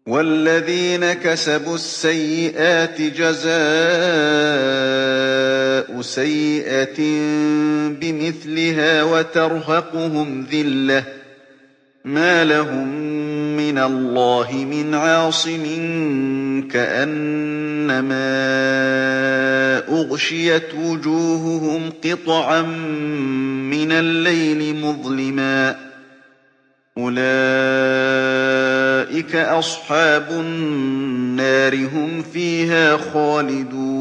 وَالَّذِينَ كَسَبُوا السَّيِّئَاتِ جَزَاءُ سَيِّئَةٍ بِمِثْلِهَا وَتَرْهَقُهُمْ ذِلَّةٌ ۖ مَّا لَهُم مِّنَ اللَّهِ مِنْ عَاصِمٍ كَأَنَّمَا أُغْشِيَتْ وُجُوهُهُمْ قِطَعًا مِّنَ اللَّيْلِ مُظْلِمًا ۚ أُولَٰئِكَ أَصْحَابُ النَّارِ ۖ هُمْ فِيهَا خَالِدُونَ